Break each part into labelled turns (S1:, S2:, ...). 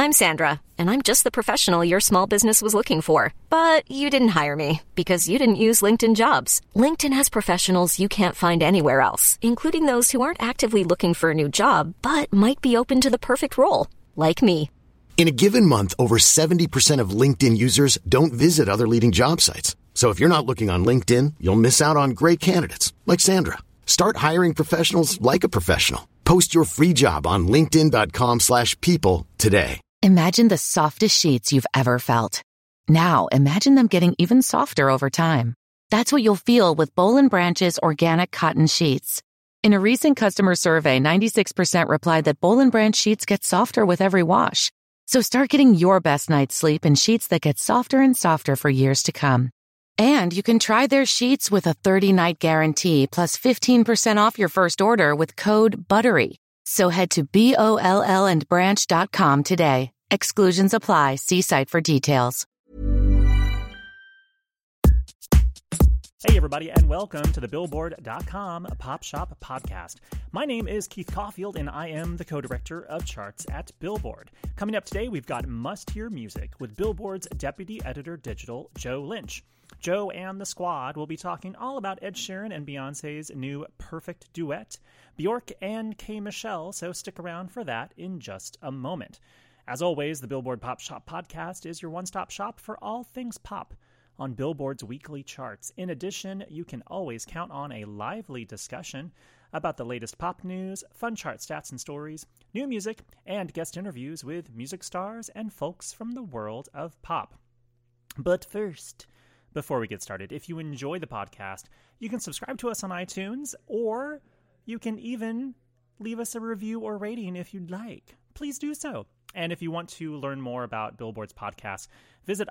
S1: I'm Sandra, and I'm just the professional your small business was looking for. But you didn't hire me because you didn't use LinkedIn Jobs. LinkedIn has professionals you can't find anywhere else, including those who aren't actively looking for a new job, but might be open to the perfect role, like me.
S2: In a given month, over 70% of LinkedIn users don't visit other leading job sites. So if you're not looking on LinkedIn, you'll miss out on great candidates like Sandra. Start hiring professionals like a professional. Post your free job on linkedin.com/people today.
S3: Imagine the softest sheets you've ever felt. Now imagine them getting even softer over time. That's what you'll feel with Boll & Branch's organic cotton sheets. In a recent customer survey, 96% replied that Boll & Branch sheets get softer with every wash. So start getting your best night's sleep in sheets that get softer and softer for years to come. And you can try their sheets with a 30-night guarantee plus 15% off your first order with code BUTTERY. So head to BOLLandbranch.com today. Exclusions apply. See site for details.
S4: Hey everybody, and welcome to the Billboard.com Pop Shop Podcast. My name is Keith Caulfield, and I am the co-director of charts at Billboard. Coming up today, we've got Must Hear Music with Billboard's Deputy Editor Digital, Joe Lynch. Joe and the squad will be talking all about Ed Sheeran and Beyoncé's new Perfect Duet, Bjork and K. Michelle, so stick around for that in just a moment. As always, the Billboard Pop Shop Podcast is your one-stop shop for all things pop on Billboard's weekly charts. In addition, you can always count on a lively discussion about the latest pop news, fun chart stats and stories, new music, and guest interviews with music stars and folks from the world of pop. But first, before we get started, if you enjoy the podcast, you can subscribe to us on iTunes, or you can even leave us a review or rating if you'd like. Please do so. And if you want to learn more about Billboard's podcast, visit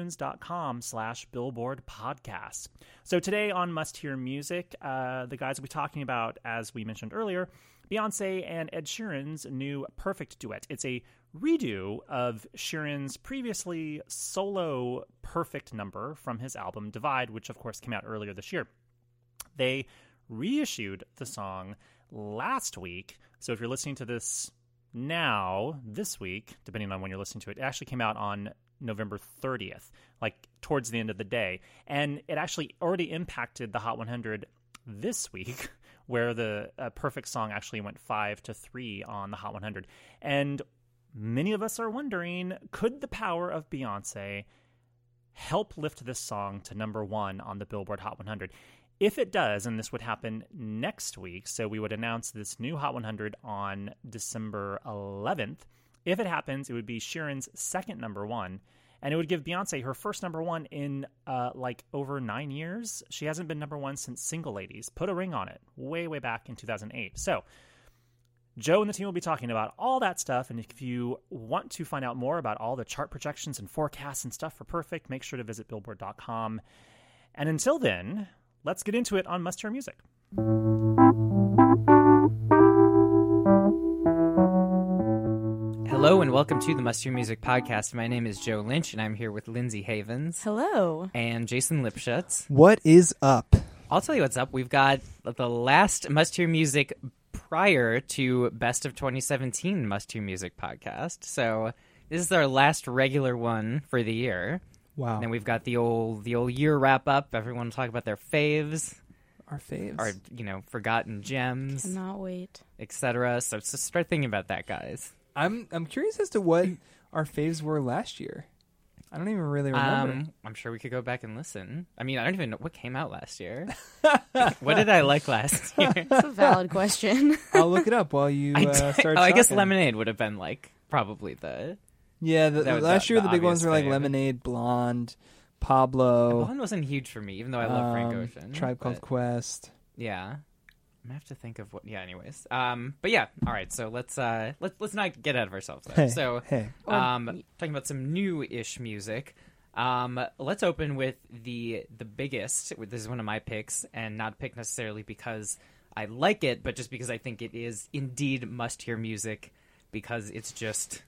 S4: itunes.com/Billboard Podcasts. So today on Must Hear Music, the guys will be talking about, as we mentioned earlier, Beyoncé and Ed Sheeran's new Perfect Duet. It's a redo of Sheeran's previously solo Perfect number from his album Divide, which of course came out earlier this year. They reissued the song last week, so if you're listening to this now, this week, depending on when you're listening to it, it actually came out on November 30th, like towards the end of the day. And it actually already impacted the Hot 100 this week, where the Perfect song actually went 5-3 on the Hot 100. And many of us are wondering, could the power of Beyoncé help lift this song to number one on the Billboard Hot 100? If it does, and this would happen next week, so we would announce this new Hot 100 on December 11th. If it happens, it would be Sheeran's second number one, and it would give Beyoncé her first number one in over 9 years. She hasn't been number one since Single Ladies. Put a ring on it, way, way back in 2008. So Joe and the team will be talking about all that stuff, and if you want to find out more about all the chart projections and forecasts and stuff for Perfect, make sure to visit Billboard.com. And until then, let's get into it on Must Hear Music.
S5: Hello and welcome to the Must Hear Music Podcast. My name is Joe Lynch, and I'm here with Lindsay Havens.
S6: Hello.
S5: And Jason Lipschutz.
S7: What is up?
S5: I'll tell you what's up. We've got the last Must Hear Music prior to Best of 2017 Must Hear Music Podcast. So this is our last regular one for the year.
S7: Wow.
S5: And then we've got the old year wrap up. Everyone will talk about their faves.
S7: Our faves.
S5: Our, forgotten gems.
S6: Cannot wait.
S5: Etc. So start thinking about that, guys.
S7: I'm curious as to what our faves were last year. I don't even really remember.
S5: I'm sure we could go back and listen. I mean, I don't even know what came out last year. What did I like last year?
S6: That's a valid question.
S7: I'll look it up while you start talking.
S5: I guess Lemonade would have been probably the...
S7: Yeah, last year the big ones were like Lemonade, Blonde, Pablo.
S5: Blonde wasn't huge for me, even though I love Frank Ocean.
S7: Tribe Called Quest.
S5: Yeah. I have to think of what. Yeah. Anyways. But yeah. All right. So let's not get out of ourselves. Though. Talking about some new-ish music. Let's open with the biggest. This is one of my picks, and not picked necessarily because I like it, but just because I think it is indeed must-hear music because it's just.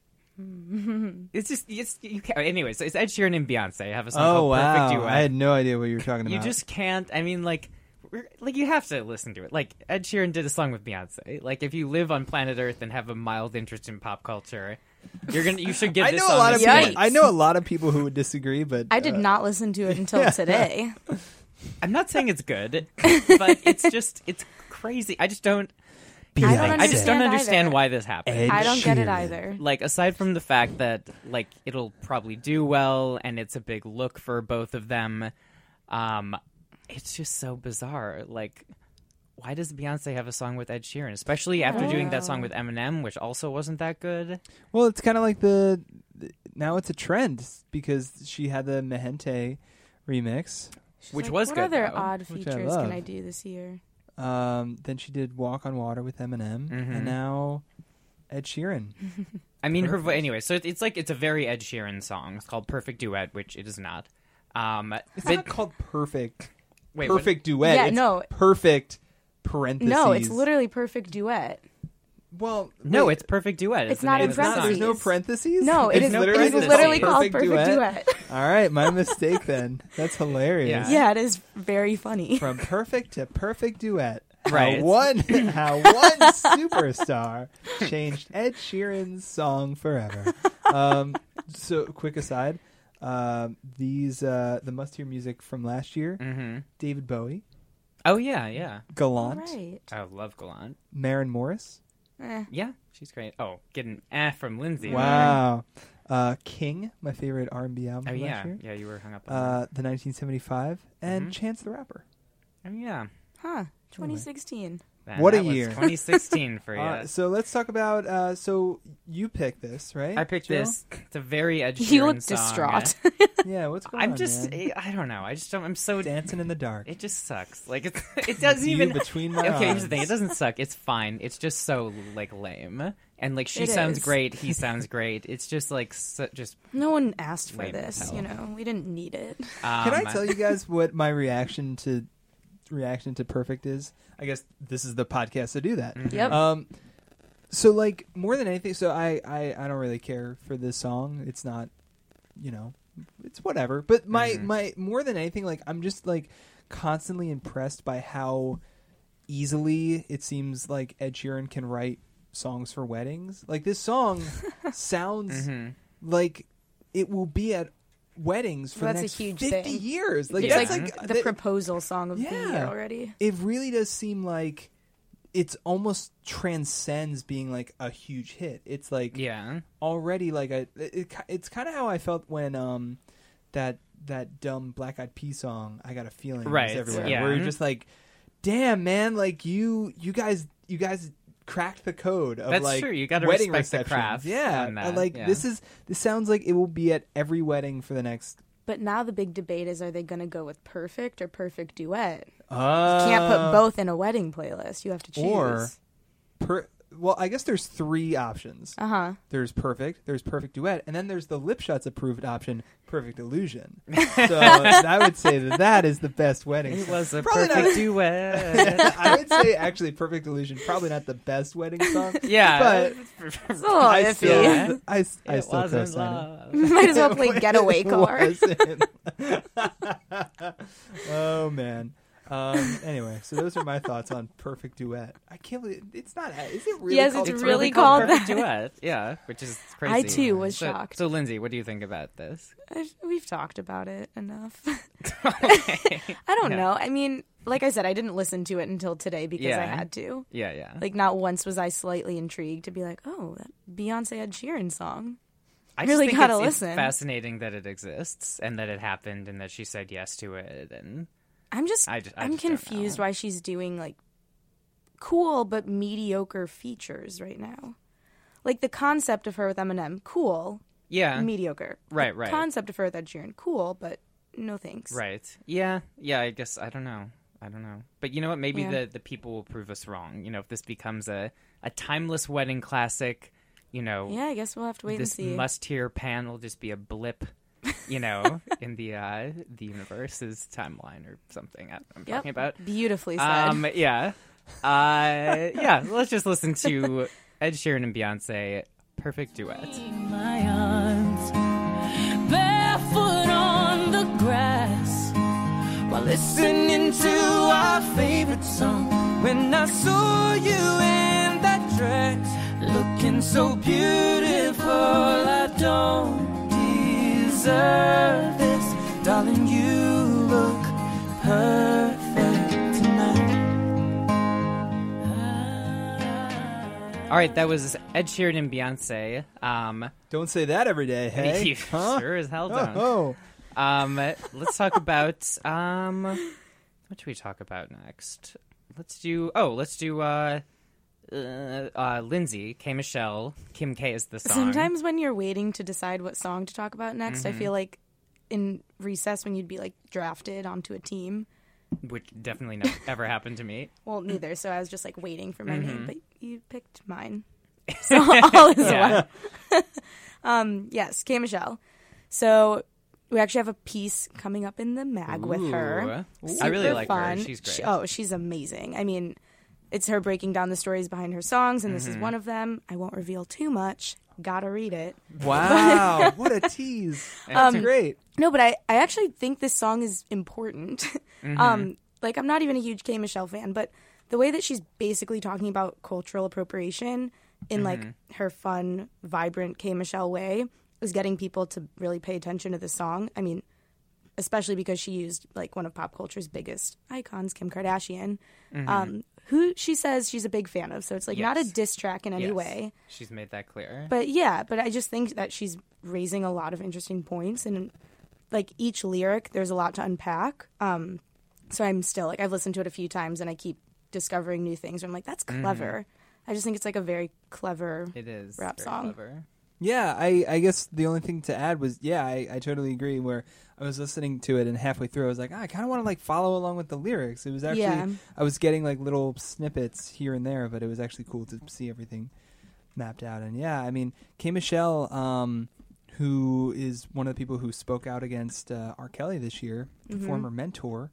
S5: Anyways, it's Ed Sheeran and Beyonce have a song called Perfect Duet.
S7: I had no idea what you were talking about.
S5: You just can't. I mean, you have to listen to it. Ed Sheeran did a song with Beyonce. If you live on planet Earth and have a mild interest in pop culture, You should give
S7: I
S5: this
S7: know
S5: song
S7: a lot of
S6: Yikes.
S7: people. I know a lot of people who would disagree, but
S6: I did not listen to it until today.
S5: I'm not saying it's good, but it's crazy. I just don't understand
S6: either.
S5: why this happened.
S7: Ed
S6: I don't get it
S7: Sheeran.
S6: either.
S5: Like, aside from the fact that, like, it'll probably do well and it's a big look for both of them, it's just so bizarre. Like, why does Beyonce have a song with Ed Sheeran? Especially after doing that song with Eminem, which also wasn't that good.
S7: Well, it's kind of like now it's a trend because she had the Mehente remix.
S6: She's
S5: Which
S6: like,
S5: was
S6: what
S5: good,
S6: other
S5: though.
S6: odd
S7: Which I
S6: features
S7: love.
S6: can I do this year?
S7: Then she did Walk on Water with Eminem, and now Ed Sheeran.
S5: I mean, her anyway. So it's like it's a very Ed Sheeran song. It's called "Perfect Duet," which it is not.
S7: It's not called Perfect.
S5: Wait, what?
S7: Perfect Duet.
S6: Yeah,
S7: it's
S6: no.
S7: Perfect parentheses.
S6: No, it's literally perfect duet.
S7: Well,
S5: No,
S7: wait,
S5: it's "Perfect Duet."
S6: It's
S5: the
S6: not
S5: name
S6: in
S5: of the
S7: not.
S5: song.
S7: There's no
S6: parentheses.
S7: parentheses.
S6: No, it
S5: There's
S6: is
S5: no
S6: it is
S5: parentheses.
S6: literally called
S7: Perfect
S6: perfect duet.
S7: All right, my mistake then. That's hilarious.
S6: Yeah, it is very funny.
S7: From perfect to perfect duet.
S5: Right.
S7: How one superstar changed Ed Sheeran's song forever. So, quick aside, the must-hear music from last year, David Bowie,
S5: Oh yeah.
S7: Gallant,
S6: Right.
S5: I love Gallant.
S7: Maren Morris.
S5: Yeah, she's great. Oh, getting from Lindsay.
S7: Wow. King, my favorite R&B album
S5: Oh
S7: from
S5: yeah,
S7: last year.
S5: yeah. You were hung up on
S7: The 1975, and Chance the Rapper.
S5: that. Oh yeah.
S6: Huh. 2016.
S5: Man,
S7: What a
S5: that was
S7: year.
S5: 2016 for you.
S7: So let's talk about. So you picked this, right?
S5: I picked
S7: Jill?
S5: this. It's a very Ed Sheeran
S6: You look
S5: song.
S6: distraught.
S7: Yeah, what's going
S5: I'm
S7: on?
S5: just,
S7: man?
S5: I don't know. I just don't. I'm so.
S7: Dancing in the dark.
S5: It just sucks. Like it doesn't
S7: You
S5: even.
S7: between my
S5: Okay, here's
S7: arms.
S5: the thing. It doesn't suck. It's fine. It's just so like lame. And like she
S6: It
S5: sounds
S6: is.
S5: great. He sounds great. It's just like just.
S6: No one asked for
S5: Lame as
S6: this,
S5: hell.
S6: you know. We didn't need it.
S7: Can I tell you guys what my reaction to Perfect is? I guess this is the podcast to do that.
S6: Yep.
S7: So like more than anything, so I don't really care for this song. It's not, it's whatever. But my more than anything, like I'm just like constantly impressed by how easily it seems like Ed Sheeran can write songs for weddings. Like this song sounds like it will be at weddings for
S6: Well,
S7: the
S6: that's a
S7: next
S6: huge
S7: 50
S6: thing.
S7: years. Like
S5: Yeah.
S6: It's
S7: that's
S6: like
S7: like
S6: the
S7: that-
S6: proposal song of the
S7: Yeah.
S6: year already.
S7: it really does seem like it's almost transcends being like a huge hit. It's like
S5: Yeah.
S7: already like it's kind of how I felt when that dumb Black Eyed Peas song I Got a Feeling was
S5: Right,
S7: everywhere,
S5: yeah.
S7: where you're just like, damn man, like you guys cracked the code of
S5: That's
S7: like
S5: true. You gotta
S7: wedding
S5: respect the
S7: receptions.
S5: craft
S7: Yeah,
S5: on that,
S7: and like
S5: yeah.
S7: this sounds like it will be at every wedding for the next.
S6: But now the big debate is, are they going to go with perfect or perfect duet?
S7: You
S6: Can't put both in a wedding playlist. You have to choose.
S7: Well, I guess there's three options.
S6: Uh-huh.
S7: There's perfect duet, and then there's the Lip Shots approved option, perfect illusion. So I would say that is the best wedding.
S5: It
S7: song.
S5: was a
S7: Probably
S5: perfect
S7: not-
S5: duet.
S7: I would say actually, perfect illusion probably not the best wedding song.
S5: Yeah.
S7: but
S6: It's a little
S7: I
S6: iffy.
S7: still, I
S5: It
S7: still
S5: wasn't
S7: co-sign
S5: love.
S6: Might as well play
S7: it.
S6: Getaway
S7: It
S6: Car.
S7: wasn't. Oh man. Anyway, so those are my thoughts on perfect duet. I can't believe it's not. Is it really?
S6: Yes,
S7: called
S6: it's
S5: It's
S7: Perfect
S6: really
S5: called
S6: called
S5: Perfect
S6: that.
S5: Duet. Yeah, which is crazy.
S6: I, too, was
S5: So-
S6: shocked.
S5: So, Lindsay, what do you think about this?
S6: We've talked about it enough.
S5: Okay.
S6: I don't
S5: Yeah.
S6: know. I mean, like I said, I didn't listen to it until today because I
S5: Yeah.
S6: had to.
S5: Yeah.
S6: Like, not once was I slightly intrigued to be like, oh, that Beyonce Ed Sheeran song.
S5: I
S6: really
S5: just think
S6: gotta
S5: it's
S6: listen.
S5: fascinating that it exists and that it happened and that she said yes to it. And
S6: I'm
S5: I just don't
S6: confused
S5: know.
S6: why she's doing like cool but mediocre features right now. Like the concept of her with Eminem, cool,
S5: yeah,
S6: mediocre.
S5: Right,
S6: The
S5: right.
S6: concept of her with Ed Sheeran, cool, but no thanks.
S5: right. Yeah. I guess I don't know. But you know what? Maybe
S6: Yeah.
S5: the people will prove us wrong. You know, if this becomes a timeless wedding classic, you know,
S6: Yeah, I guess we'll have to wait and
S5: this
S6: see.
S5: must-hear pan will just be a blip, you know, in the universe's timeline or something. I'm
S6: Yep.
S5: talking about.
S6: Beautifully said.
S5: Yeah. Let's just listen to Ed Sheeran and Beyonce, Perfect Duet.
S8: My arms, barefoot on the grass, while listening to our favorite song. When I saw you in that dress, looking so beautiful. I don't deserve this, darling. You look perfect tonight.
S5: All right, that was Ed Sheeran and Beyonce.
S7: Don't say that every day, hey?
S5: You
S7: Huh?
S5: sure as hell don't.
S7: Oh.
S5: Let's talk about what should we talk about next? Let's do Lindsay, K. Michelle, Kim K is the song.
S6: Sometimes when you're waiting to decide what song to talk about next, I feel like in recess when you'd be like drafted onto a team.
S5: Which definitely never ever happened to me.
S6: Well, neither. So I was just like waiting for my name, but you picked mine. So all is well. Yes, K. Michelle. So we actually have a piece coming up in the mag with her.
S5: I really
S6: Super
S5: like
S6: fun.
S5: her. She's great.
S6: She's amazing. I mean, it's her breaking down the stories behind her songs, and this is one of them. I won't reveal too much. Gotta read it.
S7: Wow, what a tease. That's great.
S6: No, but I actually think this song is important. Like, I'm not even a huge K. Michelle fan, but the way that she's basically talking about cultural appropriation in, like, her fun, vibrant K. Michelle way is getting people to really pay attention to the song. I mean, especially because she used, like, one of pop culture's biggest icons, Kim Kardashian, who she says she's a big fan of. So it's, like, not a diss track in any way.
S5: She's made that clear.
S6: But, yeah, but I just think that she's raising a lot of interesting points. And, like, each lyric, there's a lot to unpack. So I'm still, like, I've listened to it a few times, and I keep discovering new things. I'm like, that's clever. I just think it's, like, a very clever rap song.
S5: Clever.
S7: Yeah, I guess the only thing to add was, I totally agree, where I was listening to it and halfway through I was like, I kind of want to like follow along with the lyrics. It was actually, I was getting like little snippets here and there, but it was actually cool to see everything mapped out. And yeah, I mean, K. Michelle, who is one of the people who spoke out against R. Kelly this year, the former mentor.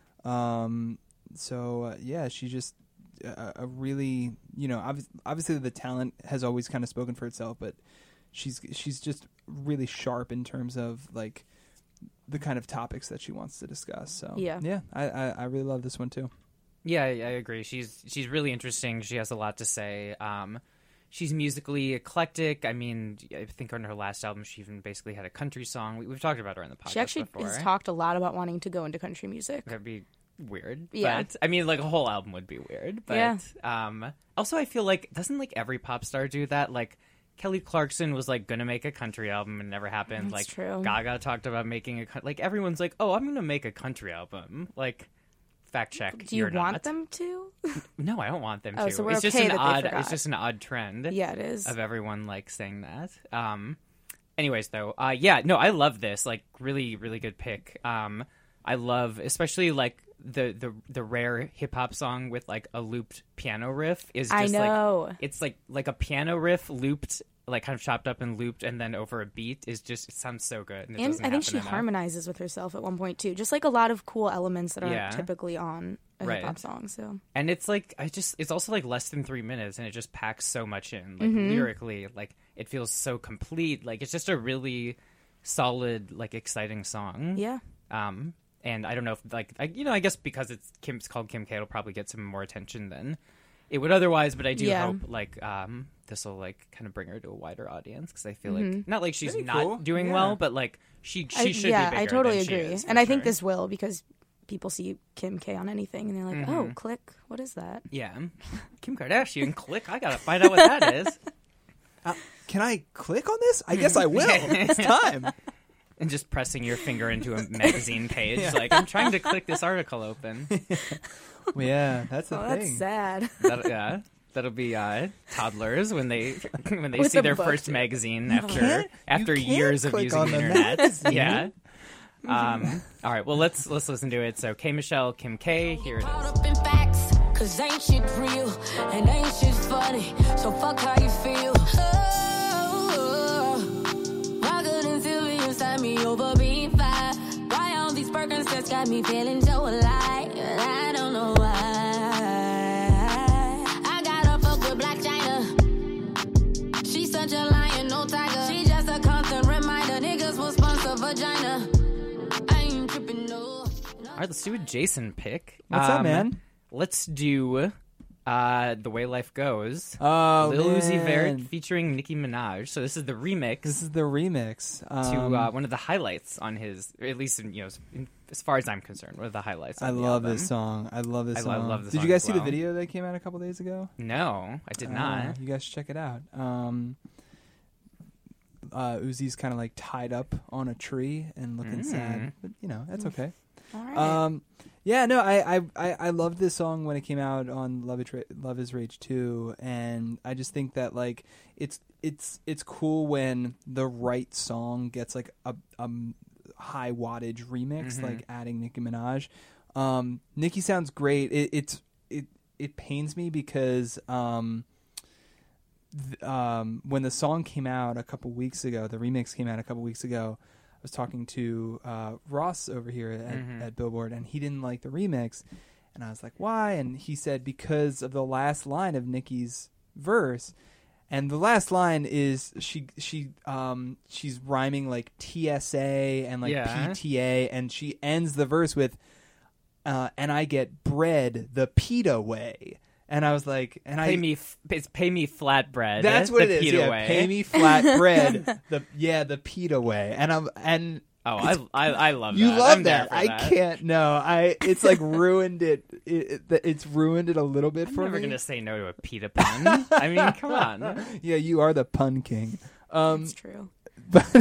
S7: She's just a really, obviously the talent has always kind of spoken for itself, but she's just really sharp in terms of like the kind of topics that she wants to discuss. So I really love this one too.
S5: Yeah, I agree. She's really interesting. She has a lot to say. She's musically eclectic. I mean, I think on her last album, she even basically had a country song. We've talked about her in the podcast.
S6: She actually has talked a lot about wanting to go into country music.
S5: That'd be weird.
S6: Yeah.
S5: But, I mean, like, a whole album would be weird. But also, I feel like, doesn't, like, every pop star do that? Like, Kelly Clarkson was, like, going to make a country album and it never happened.
S6: That's
S5: like,
S6: true.
S5: Gaga talked about making a... Like, everyone's like, oh, I'm going to make a country album. Like... Fact check.
S6: Do you want them to?
S5: No, I don't want them to.
S6: So we're
S5: it's just
S6: okay
S5: an
S6: that they
S5: odd.
S6: forgot.
S5: It's just an odd trend.
S6: Yeah, it is.
S5: Of everyone like saying that. Anyways, though, I love this. Like, really, really good pick. I love, especially like the rare hip hop song with like a looped piano riff is just like it's like a piano riff looped, like kind of chopped up and looped and then over a beat is just, it sounds so good. And
S6: I think she harmonizes with herself at one point too, just like a lot of cool elements that aren't typically on a hip hop song. So,
S5: and it's like it's also like less than 3 minutes and it just packs so much in, like lyrically, like it feels so complete. Like it's just a really solid, like exciting song.
S6: Yeah.
S5: And I don't know if like I guess because it's called Kim K, it'll probably get some more attention than it would otherwise. But I do hope like this will like kind of bring her to a wider audience because I feel like not like she's not doing well, but like she should be bigger.
S6: Yeah, I totally
S5: than she
S6: agree,
S5: is,
S6: and I
S5: sure.
S6: think this will because people see Kim K on anything and they're like, oh, click, what is that?
S5: Yeah, Kim Kardashian, click. I gotta find out what that is.
S7: Can I click on this? I guess I will. It's time.
S5: And just pressing your finger into a magazine page, like I'm trying to click this article open.
S7: Well, yeah, that's the thing.
S6: That's sad.
S5: That'll be toddlers when they
S6: With
S5: see
S6: a
S5: their
S6: book.
S5: first magazine
S7: You
S5: after
S7: can't
S5: years of
S7: click
S5: using
S7: on
S5: the
S7: the
S5: internet.
S7: magazine.
S5: Yeah. All right. Well, let's listen to it. So, K. Michelle, Kim K. Here it is.
S8: Caught up in facts, 'cause ain't shit real and ain't shit funny. So fuck how you feel. Rocket and Sylvie inside me over being fine. Why all these Percocets got me feeling so alive? I don't know why. I gotta fuck with Black China. She's such a lion, no tiger. She just a constant reminder. Niggas will sponsor vagina. I ain't tripping, no.
S5: All right. Let's do a Jason pick.
S7: What's up, man?
S5: Let's do The Way Life Goes.
S7: Oh,
S5: Lil Uzi
S7: man.
S5: Vert featuring Nicki Minaj. So this is the remix.
S7: This is the remix
S5: To one of the highlights on his, or at least as far as I'm concerned, one of the highlights.
S7: I love this song. I love this song.
S5: I love this
S7: Did
S5: song
S7: you guys
S5: as
S7: see the
S5: well.
S7: video that came out a couple days ago?
S5: No, I did not.
S7: You guys should check it out. Uzi's kind of like tied up on a tree and looking sad, but that's okay.
S6: All right.
S7: Yeah, no, I loved this song when it came out on Love Is Rage 2, and I just think that like it's cool when the right song gets like a high wattage remix, like adding Nicki Minaj. Nicki sounds great. It pains me because when the song came out a couple weeks ago, the remix came out a couple weeks ago, I was talking to Ross over here at Billboard, and he didn't like the remix, and I was like, why? And he said because of the last line of Nicki's verse, and the last line is she's rhyming like TSA and like PTA, and she ends the verse with and I get bread the PETA way. And I was like,
S5: pay me flatbread.
S7: That's what
S5: the
S7: it is.
S5: PETA
S7: Yeah,
S5: way.
S7: pay me flat bread. The PETA way. And
S5: I love that.
S7: You love
S5: I'm
S7: that.
S5: there for
S7: I can't. No, it's like ruined it. It's ruined it a little bit
S5: I'm
S7: for
S5: never
S7: me.
S5: gonna say no to a PETA pun. I mean, come on.
S7: Yeah, you are the pun king.
S6: It's true.
S7: But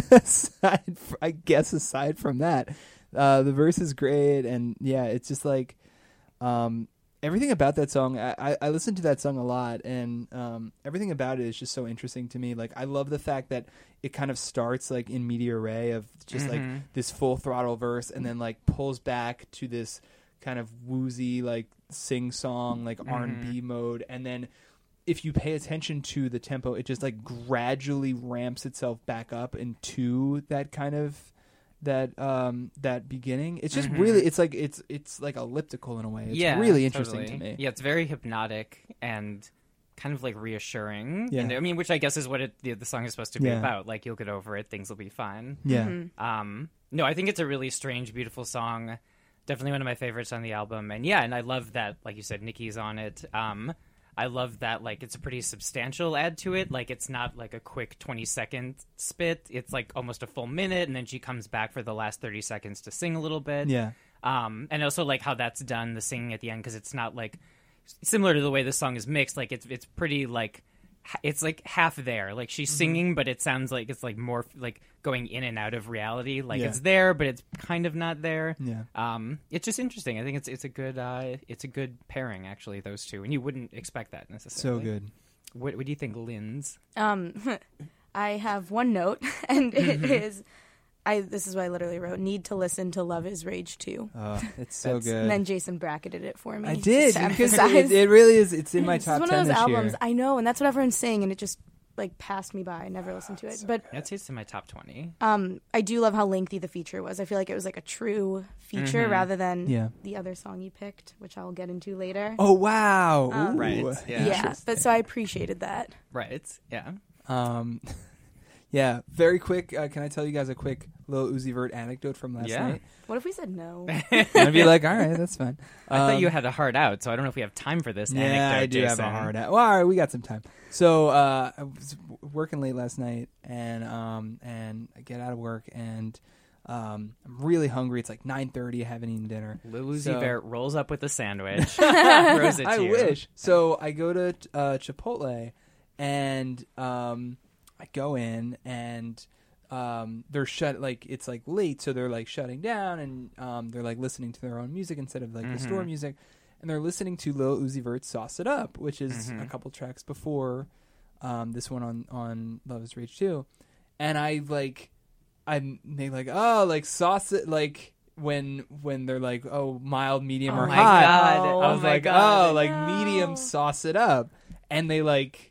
S7: aside from that, the verse is great, and yeah, it's just like everything about that song. I listened to that song a lot, and everything about it is just so interesting to me. Like, I love the fact that it kind of starts like in media ray of just like this full throttle verse, and then like pulls back to this kind of woozy like sing song like R&B mode, and then if you pay attention to the tempo, it just like gradually ramps itself back up into that kind of that beginning. It's just really it's like elliptical in a way. It's really interesting to me.
S5: Yeah, it's very hypnotic and kind of like reassuring.
S7: Yeah.
S5: And, I mean, which I guess is what the song is supposed to be about. Like, you'll get over it, things will be fine.
S7: Yeah.
S5: No, I think it's a really strange, beautiful song. Definitely one of my favorites on the album. And yeah, and I love that, like you said, Nicki's on it. I love that, like, it's a pretty substantial add to it. Like, it's not like a quick 20-second spit. It's like almost a full minute, and then she comes back for the last 30 seconds to sing a little bit.
S7: Yeah.
S5: And also, like, how that's done, the singing at the end, because it's not, like, similar to the way the song is mixed. Like, it's pretty, like, it's, like, half there. Like, she's singing, but it sounds like it's, like, more, like, going in and out of reality. Like, it's there, but it's kind of not there.
S7: Yeah.
S5: It's just interesting. I think it's a good pairing, actually, those two. And you wouldn't expect that necessarily.
S7: So good.
S5: What do you think, Linz?
S6: I have one note, and it is... this is what I literally wrote. Need to listen to Love Is Rage 2.
S7: It's so good.
S6: And then Jason bracketed it for me.
S7: I did,
S6: just to
S7: because
S6: emphasize.
S7: it really is. It's in my
S6: It's
S7: top 10
S6: one of those
S7: this
S6: albums.
S7: year.
S6: I know, and that's what everyone's saying, and it just like passed me by. I never listened to it. But
S5: I'd say it's in my top 20.
S6: I do love how lengthy the feature was. I feel like it was like a true feature rather than the other song you picked, which I'll get into later.
S7: Oh, wow. Ooh.
S5: Right.
S6: Yeah, but so I appreciated that.
S5: Right. Yeah.
S7: Yeah, very quick. Can I tell you guys a quick Lil Uzi Vert anecdote from last night?
S6: What if we said no?
S7: I'd be like, all right, that's fine.
S5: I thought you had a heart out, so I don't know if we have time for this anecdote,
S7: Yeah, I do
S5: Jason.
S7: have a hard out. Well, all right, we got some time. So I was working late last night, and I get out of work, and I'm really hungry. It's like 9:30. I haven't eaten dinner.
S5: Lil Uzi Vert rolls up with a sandwich. Throws it to
S7: I
S5: you.
S7: wish. So I go to Chipotle, and I go in, and they're it's like late, so they're like shutting down, and they're like listening to their own music instead of like the store music, and they're listening to Lil Uzi Vert's "Sauce It Up," which is a couple tracks before this one on Love Is Rage 2, and they like, oh, like sauce it, like when they're like, oh, mild, medium, or
S5: my
S7: hot.
S5: God.
S7: I was
S5: Oh my
S7: like,
S5: God.
S7: oh, like medium, sauce it up, and they like.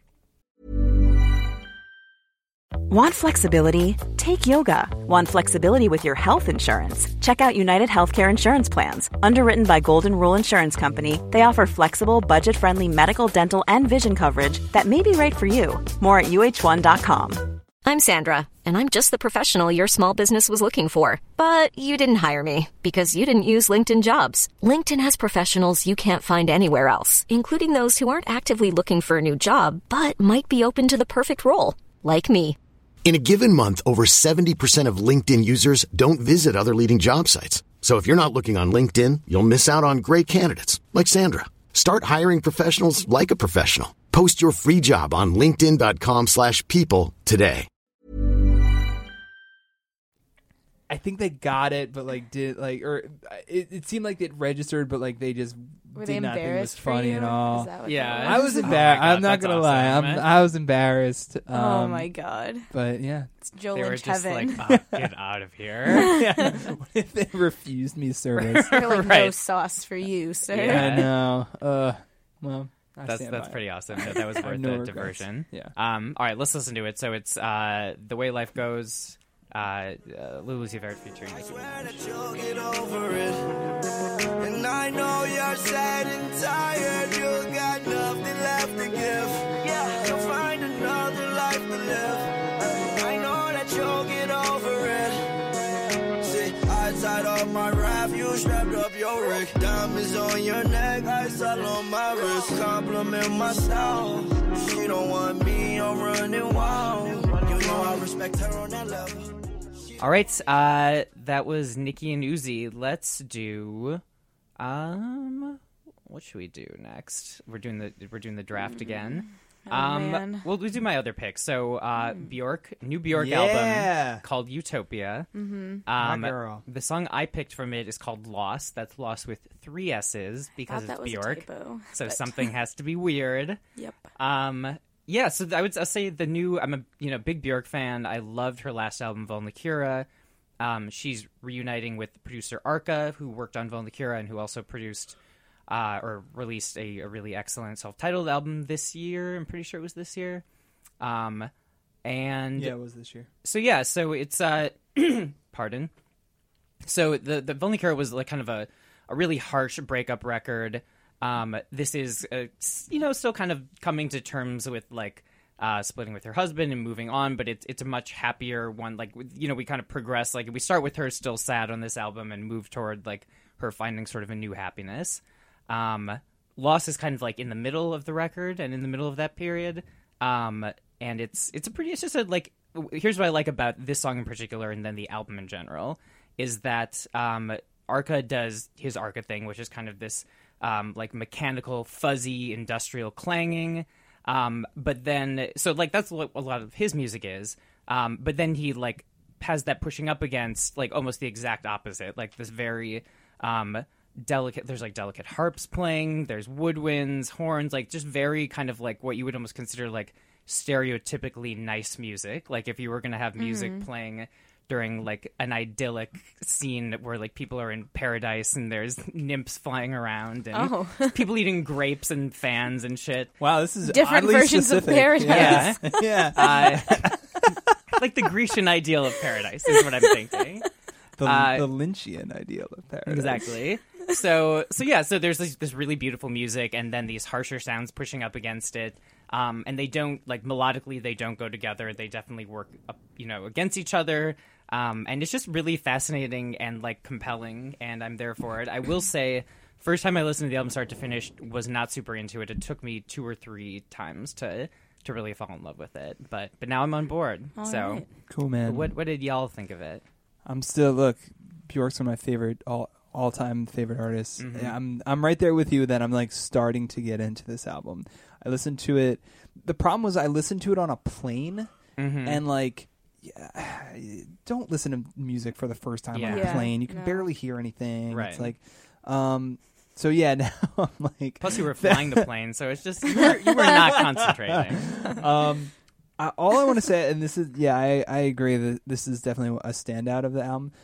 S9: Want flexibility? Take yoga. Want flexibility with your health insurance? Check out United Healthcare Insurance Plans. Underwritten by Golden Rule Insurance Company, they offer flexible, budget-friendly medical, dental, and vision coverage that may be right for you. More at UH1.com.
S1: I'm Sandra, and I'm just the professional your small business was looking for. But you didn't hire me because you didn't use LinkedIn Jobs. LinkedIn has professionals you can't find anywhere else, including those who aren't actively looking for a new job, but might be open to the perfect role, like me.
S2: In a given month, over 70% of LinkedIn users don't visit other leading job sites. So if you're not looking on LinkedIn, you'll miss out on great candidates like Sandra. Start hiring professionals like a professional. Post your free job on linkedin.com/people today.
S7: I think they got it, but like it seemed like it registered, but like they just did not think it was funny at all.
S5: Yeah,
S7: I was embarrassed. I'm not gonna lie, I was embarrassed.
S6: Oh my god!
S7: But yeah,
S6: it's Joel
S5: they were
S6: Lynch
S5: just
S6: heaven.
S5: like, oh, get out of here.
S7: Yeah. What if they refused me service?
S6: They're like,
S5: Right.
S6: no sauce for you, sir.
S5: Yeah.
S7: I know. Well,
S5: That's pretty awesome. That was worth
S7: no
S5: the
S7: regrets.
S5: diversion.
S7: Yeah.
S5: All right, let's listen to it. So it's The Way Life Goes. Lil Uzi Vert featuring Nicki Minaj.
S10: You'll get over it. And I know you're sad and tired. You got nothing left to give. Yeah, you'll find another life to live. I know that you'll get over it. See, I tied up my raft, you strapped up your rig. Diamonds on your neck, ice all on my wrist. Compliment my style. She don't want me, I'm running wild. You know I respect her on that level.
S5: All right, that was Nicki and Uzi. Let's do, what should we do next? We're doing the draft again.
S6: man.
S5: We'll do my other pick. So, Bjork, new Bjork
S7: Yeah.
S5: album called Utopia.
S7: My girl.
S5: The song I picked from it is called Lost. That's Lost with 3 S's because
S6: Thought that
S5: it's
S6: was a
S5: Bjork.
S6: typo,
S5: So
S6: but-
S5: something has to be weird.
S6: Yep.
S5: Yeah, so I'll say I'm a big Bjork fan. I loved her last album, Volnicura. She's reuniting with producer Arca, who worked on Volnicura and who also produced or released a really excellent self-titled album this year. I'm pretty sure it was this year. And
S7: Yeah, it was this year.
S5: so it's pardon. So the Volnicura was like kind of a really harsh breakup record. This is, still kind of coming to terms with like splitting with her husband and moving on, but it's a much happier one. Like, we kind of progress. Like, we start with her still sad on this album and move toward like her finding sort of a new happiness. Lost is kind of like in the middle of the record and in the middle of that period. And it's just a like. Here's what I like about this song in particular, and then the album in general, is that Arca does his Arca thing, which is kind of this like mechanical, fuzzy, industrial clanging. But then, so like that's what a lot of his music is. But then he like has that pushing up against like almost the exact opposite, like this very delicate. There's like delicate harps playing. There's woodwinds, horns, like just very kind of like what you would almost consider like stereotypically nice music. Like if you were going to have music playing during like an idyllic scene where like people are in paradise and there's nymphs flying around and people eating grapes and fans and shit.
S7: Wow, this is
S6: Different
S7: oddly
S6: versions
S7: specific.
S6: of paradise.
S5: Yeah.
S7: Yeah.
S5: Like the Grecian ideal of paradise is what I'm thinking.
S7: The Lynchian ideal of paradise.
S5: Exactly. So there's this really beautiful music and then these harsher sounds pushing up against it. And they don't, like, melodically, they don't go together. They definitely work, against each other. And it's just really fascinating and, like, compelling, and I'm there for it. I will say, first time I listened to the album start to finish, was not super into it. It took me 2 or 3 times to really fall in love with it. But now I'm on board.
S6: All
S5: so,
S6: right.
S7: Cool, man.
S5: what did y'all think of it?
S7: I'm still, Bjork's one of my favorite, all-time favorite artists.
S5: Mm-hmm.
S7: I'm right there with you that I'm, like, starting to get into this album. I listened to it. The problem was I listened to it on a plane, and like, don't listen to music for the first time on a
S6: Yeah.
S7: plane. You can
S6: No.
S7: barely hear anything.
S5: Right.
S7: It's like, so yeah. Now I'm like,
S5: Plus, you were flying the plane, so it's just, you were not concentrating.
S7: all I want to say, and this is, I agree that this is definitely a standout of the album.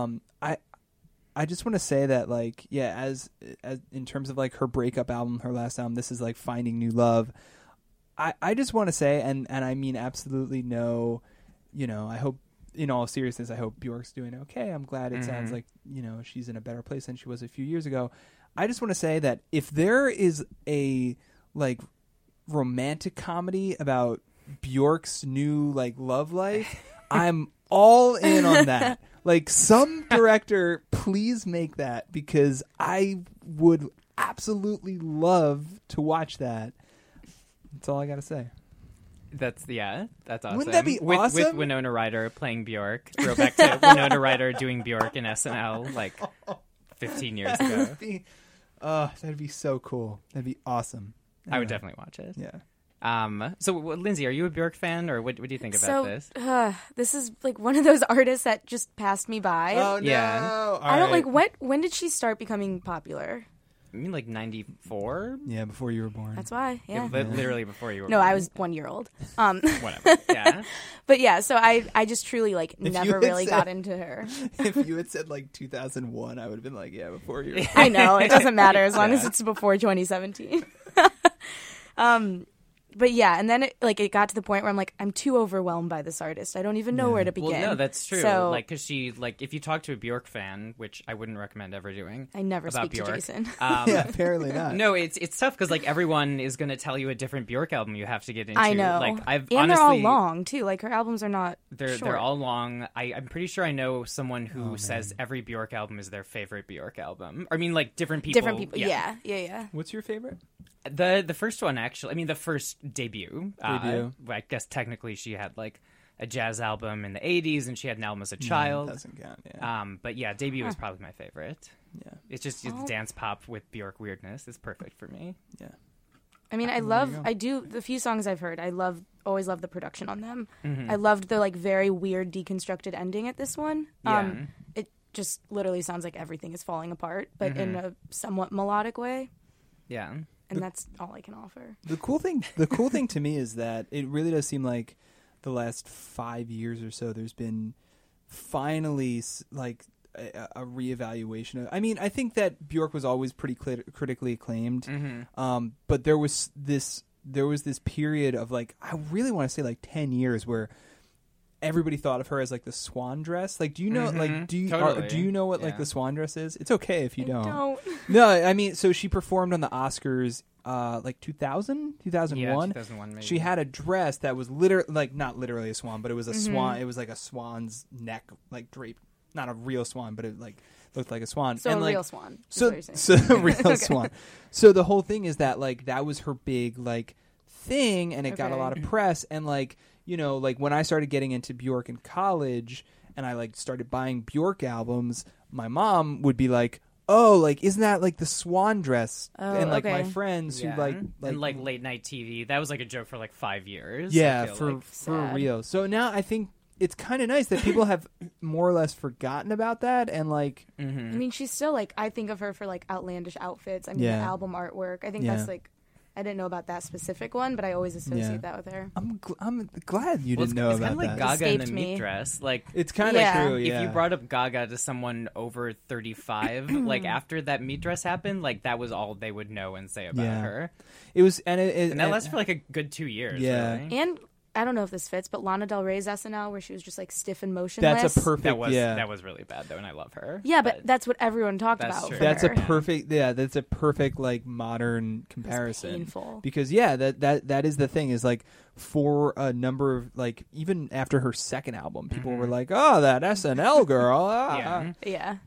S7: I just want to say that, like, as in terms of, like, her breakup album, her last album, this is, like, finding new love. I just want to say, and I mean absolutely no, I hope, in all seriousness, I hope Bjork's doing okay. I'm glad it sounds like, she's in a better place than she was a few years ago. I just want to say that if there is a, like, romantic comedy about Bjork's new, like, love life, I'm all in on that. Like, some director, please make that, because I would absolutely love to watch that. That's all I got to say.
S5: That's awesome.
S7: Wouldn't that be awesome?
S5: With Winona Ryder playing Bjork. Throwback to Winona Ryder doing Bjork in SNL like 15 years ago.
S7: That'd be so cool. That'd be awesome.
S5: I would definitely watch it.
S7: Yeah.
S5: So, Lindsay, are you a Bjork fan, or what do you think about this?
S6: This is like one of those artists that just passed me by.
S7: Oh, no.
S5: Yeah.
S6: I don't like when did she start becoming popular?
S5: I mean, like 94?
S7: Yeah, before you were born.
S6: That's why. Yeah.
S5: Literally before you were
S6: No,
S5: born.
S6: I was 1 year old.
S5: Whatever. Yeah.
S6: But yeah, so I just truly like never really got into her.
S7: If you had said like 2001, I would have been like, yeah, before you were born.
S6: I know, it doesn't matter as long as it's before 2017. But yeah, and then it got to the point where I'm like, I'm too overwhelmed by this artist. I don't even know where to begin.
S5: Well, no, that's true.
S6: So,
S5: because if you talk to a Bjork fan, which I wouldn't recommend ever doing,
S6: I never
S5: about
S6: speak
S5: Bjork,
S6: to Jason.
S7: Yeah, apparently not.
S5: No, it's tough because everyone is going to tell you a different Bjork album you have to get into.
S6: I know.
S5: And
S6: honestly, they're all long too. Like her albums are not.
S5: They're all long. I'm pretty sure I know someone who says every Bjork album is their favorite Bjork album. I mean, like different people.
S6: Different people. Yeah.
S7: What's your favorite?
S5: The first one, actually. I mean, the first debut.
S7: Debut.
S5: I guess technically she had like a jazz album in the 80s, and she had an album as a child.
S7: Doesn't count. Yeah.
S5: But yeah, debut is probably my favorite.
S7: Yeah.
S5: It's just dance pop with Bjork weirdness. It's perfect for me.
S7: Yeah.
S6: I mean, I do the few songs I've heard. Always love the production on them.
S5: Mm-hmm.
S6: I loved the like very weird deconstructed ending at this one.
S5: Yeah.
S6: It just literally sounds like everything is falling apart, but in a somewhat melodic way.
S5: Yeah.
S6: And that's all I can offer.
S7: The cool thing to me is that it really does seem like the last 5 years or so there's been finally like a reevaluation. I mean, I think that Bjork was always pretty critically acclaimed, but there was this period of like, I really want to say like 10 years where everybody thought of her as like the swan dress. Like, do you know? Like, do you know what like the swan dress is? It's okay if you don't. No, I mean, so she performed on the Oscars, like 2000, 2001.
S5: Yeah, 2001 maybe.
S7: She had a dress that was not literally a swan, but it was a swan. It was like a swan's neck, like draped. Not a real swan, but it like looked like a swan.
S6: So
S7: and,
S6: a
S7: like,
S6: real swan.
S7: So a real swan. So the whole thing is that like that was her big like thing, and it got a lot of press, and like. You know, like when I started getting into Bjork in college and I like started buying Bjork albums, my mom would be like, "Oh, like isn't that like the swan dress?" And like my friends who like
S5: and like late night TV, that was like a joke for like 5 years.
S7: Yeah, for real. So now I think it's kind of nice that people have more or less forgotten about that, and like
S6: I mean, she's still like, I think of her for like outlandish outfits. I mean, the album artwork. I think that's like, I didn't know about that specific one, but I always associate that with her.
S7: I'm glad you didn't know about that.
S5: It's kind of like Gaga in the meat dress. Like,
S7: it's kind of true.
S5: If you brought up Gaga to someone over 35, like after that meat dress happened, like that was all they would know and say about her.
S7: It was, and
S5: that lasted for like a good 2 years.
S7: Yeah,
S5: really.
S6: And I don't know if this fits, but Lana Del Rey's SNL, where she was just like stiff and motionless.
S7: That's a perfect.
S5: That was really bad though, and I love her.
S6: Yeah, but that's what everyone talked about.
S5: True.
S7: That's a perfect. Yeah, that's a perfect like modern comparison.
S6: It's painful.
S7: Because that is the thing is like for a number of like even after her second album, people were like, "Oh, that SNL girl."
S6: Yeah.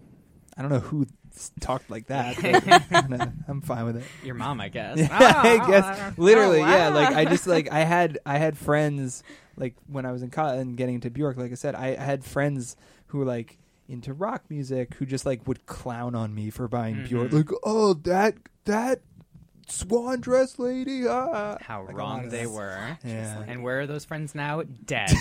S7: I don't know who talked like that. But I'm fine with it.
S5: Your mom, I guess.
S7: I guess literally, yeah. Like I just like I had friends like when I was in college and getting into Bjork. Like I said, I had friends who were like into rock music who just like would clown on me for buying Bjork. Like, oh, that swan dress lady.
S5: How like wrong they were.
S7: Yeah.
S5: And where are those friends now? Dead.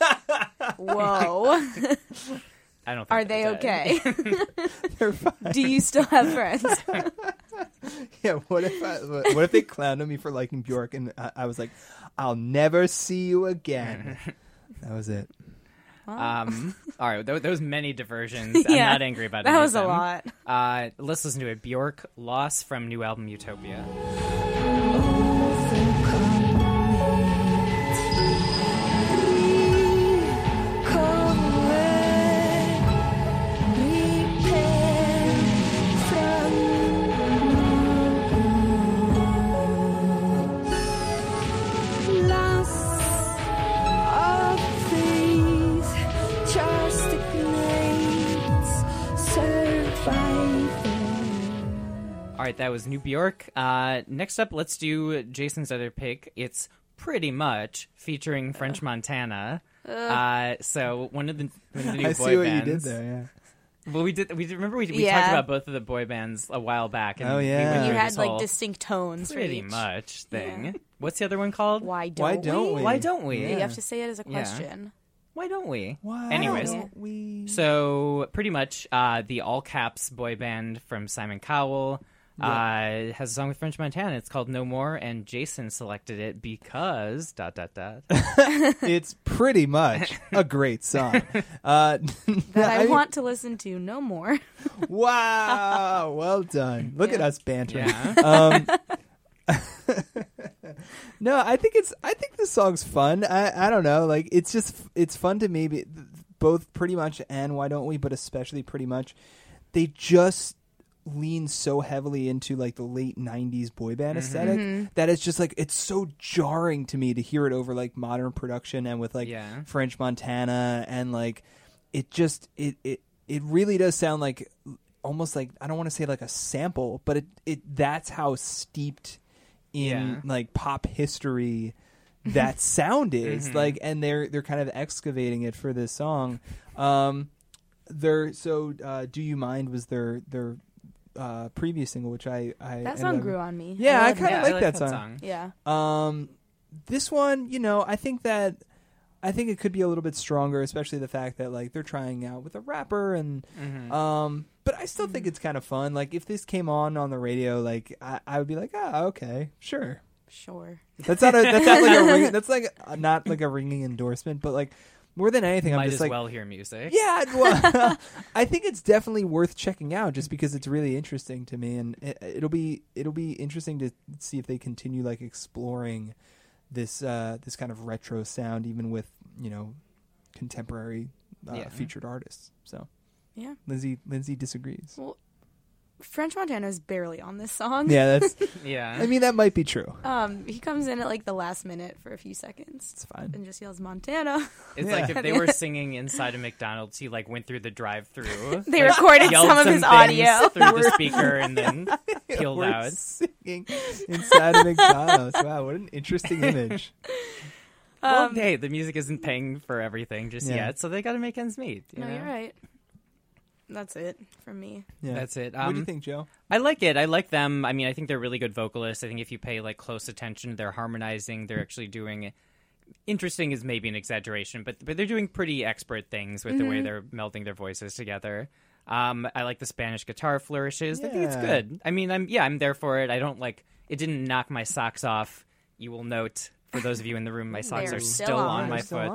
S6: Whoa.
S5: I don't think
S6: Are they okay?
S7: They're fine.
S6: Do you still have friends?
S7: Yeah, what if they clowned on me for liking Bjork and I was like, I'll never see you again. That was it.
S5: Wow. All right, those many diversions. I'm not angry about it.
S6: That was a lot.
S5: Let's listen to it. Bjork, Loss from new album Utopia. All right, that was New Bjork. Next up, let's do Jason's other pick. It's Pretty Much featuring French Montana. So one of the new boy bands.
S7: I see what you did there. Yeah.
S5: Well, we remember we talked about both of the boy bands a while back. And
S7: we went
S6: You
S5: through
S6: had
S5: this
S6: like
S5: whole
S6: distinct tones.
S5: Pretty
S6: for each.
S5: much thing.
S6: Yeah.
S5: What's the other one called?
S6: Why don't we?
S5: Why don't we?
S6: You have to say it as a question.
S5: Why don't we?
S7: Why
S5: Anyways,
S7: don't we?
S5: So pretty much the all caps boy band from Simon Cowell has a song with French Montana. It's called No More, and Jason selected it because ...
S7: It's pretty much a great song.
S6: That I want to listen to no more.
S7: Wow, well done. Look at us bantering.
S5: Yeah.
S7: No, I think the song's fun. I don't know, like it's fun to maybe both Pretty Much and Why Don't We, but especially Pretty Much. They just lean so heavily into like the late 90s boy band aesthetic that it's just like it's so jarring to me to hear it over like modern production and with like French Montana, and like it just it really does sound like almost like, I don't want to say like a sample, but it that's how steeped in like pop history that sound is like, and they're kind of excavating it for this song. Do You Mind was their previous single, which I
S6: that song grew on me.
S7: Yeah, I kind of like that song.
S6: Yeah.
S7: This one, I think it could be a little bit stronger, especially the fact that like they're trying out with a rapper, and but I still think it's kind of fun. Like if this came on the radio, like I would be like, okay, sure. That's not not like a ringing endorsement, but like more than anything, I'm just like,
S5: well hear music.
S7: Yeah, well, I think it's definitely worth checking out just because it's really interesting to me, and it'll be interesting to see if they continue like exploring this kind of retro sound, even with contemporary featured artists. So
S6: yeah,
S7: Lindsay disagrees.
S6: Well, French Montana is barely on this song.
S7: Yeah, that's
S5: yeah.
S7: I mean, that might be true.
S6: He comes in at like the last minute for a few seconds.
S7: It's fine.
S6: And just yells Montana.
S5: It's like if they were singing inside a McDonald's, he like went through the drive-through.
S6: They recorded some of his audio
S5: through the speaker and then peeled out.
S7: Singing inside a McDonald's. Wow, what an interesting image.
S5: Well, hey, the music isn't paying for everything just yet, so they got to make ends meet.
S6: You're right. That's it from me.
S7: Yeah.
S5: That's it.
S7: What do you think, Joe?
S5: I like it. I like them. I mean, I think they're really good vocalists. I think if you pay like close attention, they're harmonizing. They're actually doing interesting is maybe an exaggeration, but they're doing pretty expert things with the way they're melding their voices together. I like the Spanish guitar flourishes.
S7: Yeah.
S5: I think it's good. I mean, I'm there for it. I don't like it. Didn't knock my socks off. You will note, for those of you in the room, my socks are still on my foot.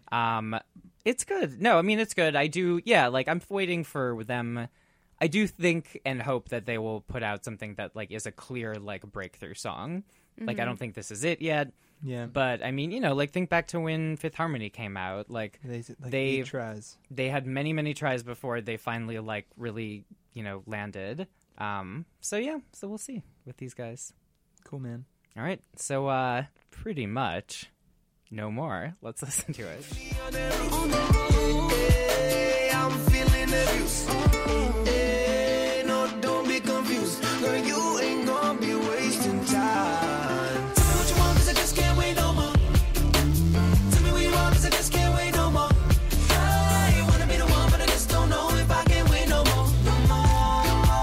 S5: It's good. No, I mean, it's good. I do, like, I'm waiting for them. I do think and hope that they will put out something that, like, is a clear, like, breakthrough song. Like, I don't think this is it yet.
S7: Yeah.
S5: But, I mean, like, think back to when Fifth Harmony came out. Like,
S7: they tries.
S5: They had many, many tries before they finally, like, really, landed. So we'll see with these guys.
S7: Cool, man.
S5: All right. So, pretty much No More. Let's listen to it.
S10: I'm feeling abused. No, don't be confused. Girl, you ain't gonna be wasting time. Tell me what you want, 'cause I just can't wait no more. Tell me what you want, 'cause I just can't wait no more. I wanna be the one, but I just don't know if I can wait no more. No more.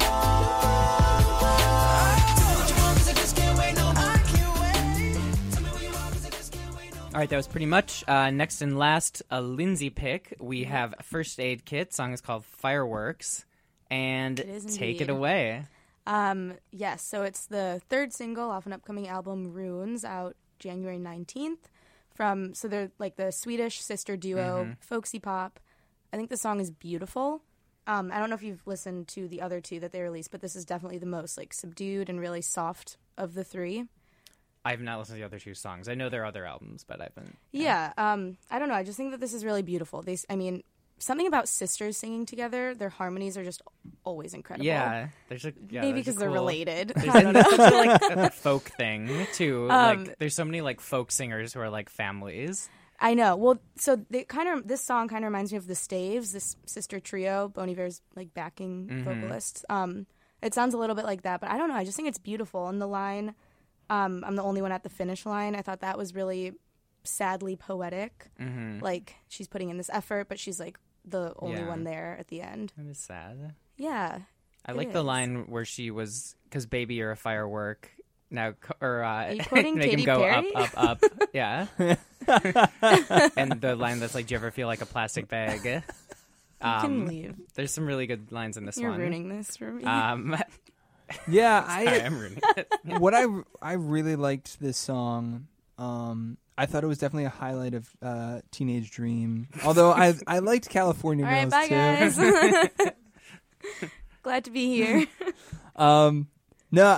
S10: Tell me what you want, 'cause I just can't wait no more. I can't wait. Tell me what you want, 'cause I just can't wait no more.
S5: All right, that was pretty much. Next and last, a Lindsay pick. We have First Aid Kit. Song is called Fireworks. And take it away.
S6: Yes, so it's the third single off an upcoming album, Runes, out January 19th. So they're like the Swedish sister duo, folksy pop. I think the song is beautiful. I don't know if you've listened to the other two that they released, but this is definitely the most like subdued and really soft of the three.
S5: I have not listened to the other two songs. I know there are other albums, but I haven't.
S6: Yeah, I don't know. I just think that this is really beautiful. Something about sisters singing together, their harmonies are just always incredible.
S5: Yeah,
S6: maybe because they're related.
S5: There's such a folk thing too. Like, there's so many like folk singers who are like families.
S6: I know. Well, so this song kind of reminds me of the Staves, this sister trio, Bon Iver's like backing vocalists. I It sounds a little bit like that, but I don't know. I just think it's beautiful. And the line, I'm the only one at the finish line, I thought that was really sadly poetic.
S5: Mm-hmm.
S6: Like, she's putting in this effort, but she's like the only one there at the end.
S5: That is sad.
S6: Yeah.
S5: I like the line where she was, because baby, you're a firework. Now,
S6: Are you quoting
S5: make
S6: Katy
S5: him go
S6: Perry?
S5: up. Yeah. And the line that's like, do you ever feel like a plastic bag?
S6: You can leave.
S5: There's some really good lines in this
S6: You're
S5: one.
S6: You're ruining this for me.
S7: Yeah,
S5: I am ruining it.
S7: What I really liked this song. I thought it was definitely a highlight of Teenage Dream. Although I liked California
S6: All right,
S7: Girls
S6: bye,
S7: too.
S6: guys. Glad to be here.
S7: No.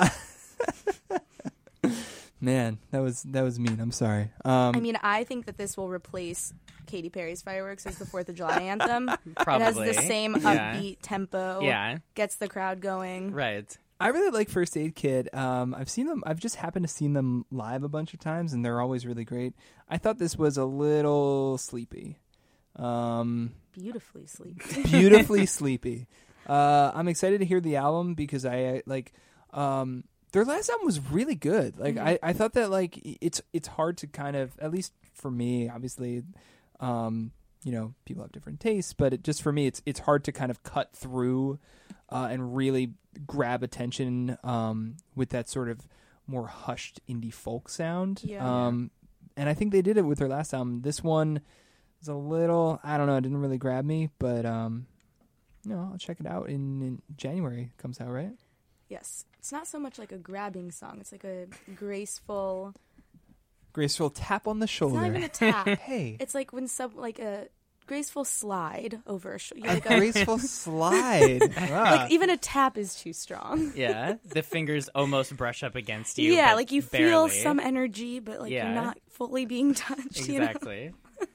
S7: Man, that was mean. I'm sorry.
S6: I mean, I think that this will replace Katy Perry's Fireworks as the 4th of July anthem.
S5: Probably.
S6: It has the same upbeat tempo.
S5: Yeah.
S6: Gets the crowd going.
S5: Right.
S7: I really like First Aid Kit. I've seen them. I've just happened to seen them live a bunch of times, and they're always really great. I thought this was a little sleepy.
S6: Beautifully sleepy.
S7: Beautifully sleepy. I'm excited to hear the album because I like. Their last album was really good. Like I thought that like it's hard to kind of, at least for me, obviously, people have different tastes, but just for me, it's hard to kind of cut through and really grab attention with that sort of more hushed indie folk sound.
S6: Yeah.
S7: And I think they did it with their last album. This one is a little, I don't know, it didn't really grab me, but I'll check it out in January. It comes out, right?
S6: Yes. It's not so much like a grabbing song. It's like a graceful
S7: tap on the shoulder.
S6: It's not even a tap.
S7: Hey.
S6: It's like when like a graceful slide over a shoulder.
S7: Like a graceful slide.
S6: Like even a tap is too strong.
S5: Yeah. The fingers almost brush up against you.
S6: Yeah,
S5: but
S6: like you
S5: barely.
S6: feel some energy, but like you're not fully being touched.
S5: Exactly.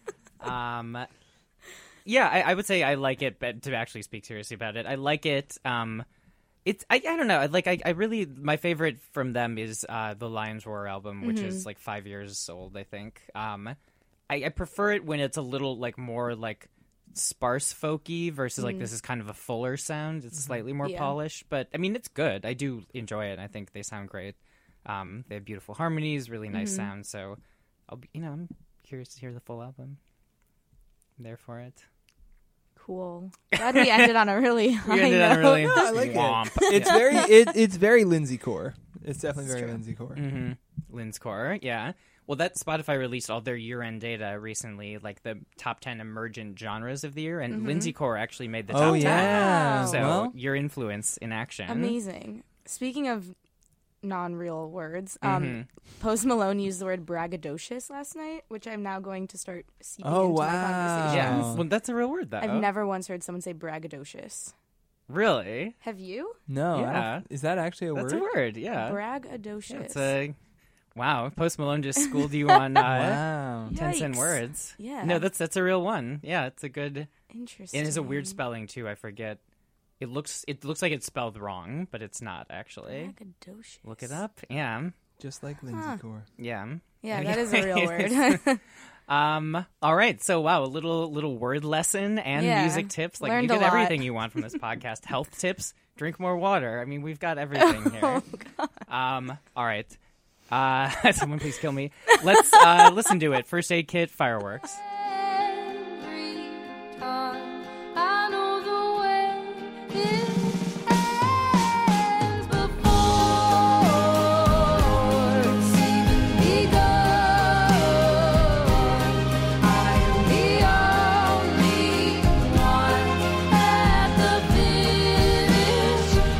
S5: Yeah, I would say I like it, but to actually speak seriously about it, I like it. It's I don't know. Like I really, my favorite from them is the Lions Roar album, which is like 5 years old, I think. I prefer it when it's a little like more like sparse folky versus like this is kind of a fuller sound. It's slightly more polished, but I mean it's good. I do enjoy it. I think they sound great. They have beautiful harmonies, really nice sound. So I'm curious to hear the full album. I'm there for it.
S6: Cool. Glad we ended on a really high note.
S7: I like it. It's very Lindsay core. It's definitely very Lindsay core.
S5: Mm-hmm. Lindsay core, yeah. Well, that Spotify released all their year-end data recently, like the top 10 emergent genres of the year, and Lindsay core actually made the top 10.
S7: Yeah.
S5: So your influence in action.
S6: Amazing. Speaking of non-real words, Post Malone used the word braggadocious last night, which I'm now going to start seeping into my conversations.
S5: Yeah. Well, that's a real word, though.
S6: I've never once heard someone say braggadocious.
S5: Really?
S6: Have you?
S7: No.
S5: Yeah.
S7: Is that actually a word?
S5: That's a word, yeah.
S6: Braggadocious.
S5: Yeah, wow, Post Malone just schooled you on
S7: wow.
S5: 10 cent words.
S6: Yeah.
S5: No, that's a real one. Yeah, it's a good.
S6: Interesting.
S5: And it's a weird spelling too. I forget. It looks like it's spelled wrong, but it's not actually.
S6: Braggadocious.
S5: Look it up. Yeah.
S7: Just like Lindsay core.
S5: Yeah.
S6: Yeah, that is a real word.
S5: All right. So wow, a little word lesson and music tips. Like
S6: Learned
S5: you
S6: a
S5: get
S6: lot.
S5: everything you want from this podcast. Health tips. Drink more water. I mean, we've got everything here. All right. Someone please kill me. Let's listen to it. First Aid Kit, Fireworks.
S8: Every time I know the way this ends before it's even begun. I'm the only one at the finish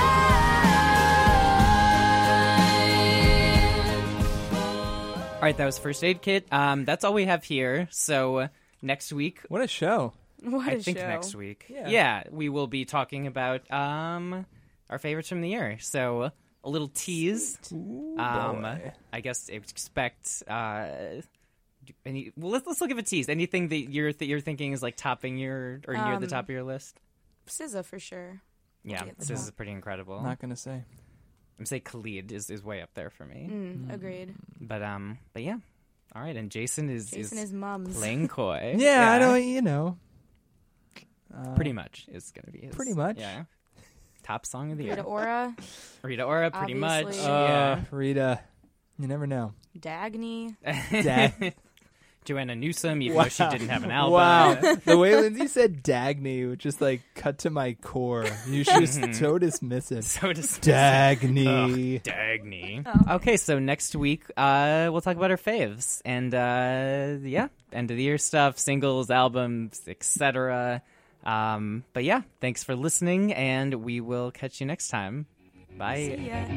S8: line.
S5: All right, that was First Aid Kit. That's all we have here. So next week,
S7: What a show.
S6: What a
S5: I think
S6: show.
S5: next week,
S7: Yeah.
S5: we will be talking about our favorites from the year. So a little tease. I guess expect. Let's look at a tease. Anything that you're thinking is like topping your or near the top of your list?
S6: SZA for sure.
S5: Yeah, this is pretty incredible.
S7: Not gonna say.
S5: I'm say Khalid is way up there for me.
S6: Agreed.
S5: But yeah. All right, and Jason is
S6: mums.
S5: playing coy.
S7: Yeah, I don't.
S5: Pretty much is going to be his.
S7: Pretty much.
S5: Yeah. Top song of the year.
S6: Rita Ora.
S5: Rita Ora, pretty
S6: Obviously.
S5: much. Yeah.
S7: Rita. You never know.
S6: Dagny.
S5: Joanna Newsom, even though she didn't have an album.
S7: Wow. The way Lindsay said Dagny would just like cut to my core. You should just so dismissive.
S5: So dismissive.
S7: Dagny.
S5: Ugh, Dagny.
S6: Oh.
S5: Okay, so next week we'll talk about our faves. And yeah, end of the year stuff, singles, albums, etc. But yeah, thanks for listening, and we will catch you next time. Bye.
S6: See ya.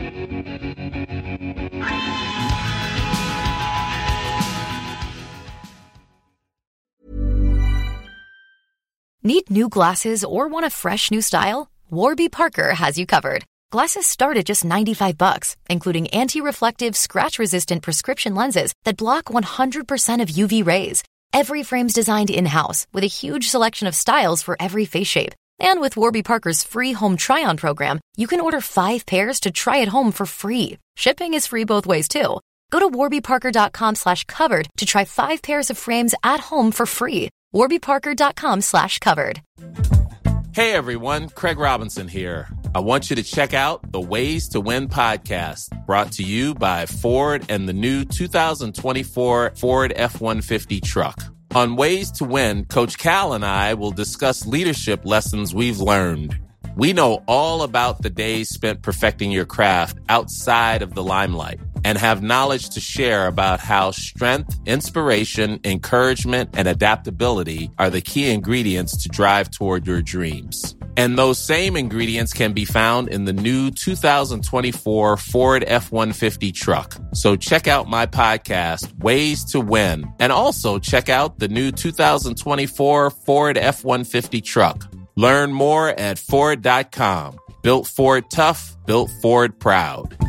S1: Need new glasses or want a fresh new style? Warby Parker has you covered. Glasses start at just $95, including anti-reflective, scratch-resistant prescription lenses that block 100% of UV rays. Every frame's designed in-house with a huge selection of styles for every face shape. And with Warby Parker's free home try-on program, you can order 5 pairs to try at home for free. Shipping is free both ways, too. Go to warbyparker.com/covered to try 5 pairs of frames at home for free. warbyparker.com/covered.
S11: Hey everyone, Craig Robinson here. I want you to check out the Ways to Win podcast, brought to you by Ford and the new 2024 Ford F-150 truck. On Ways to Win, Coach Cal and I will discuss leadership lessons we've learned. We know all about the days spent perfecting your craft outside of the limelight and have knowledge to share about how strength, inspiration, encouragement, and adaptability are the key ingredients to drive toward your dreams. And those same ingredients can be found in the new 2024 Ford F-150 truck. So check out my podcast, Ways to Win, and also check out the new 2024 Ford F-150 truck. Learn more at Ford.com. Built Ford tough, built Ford proud.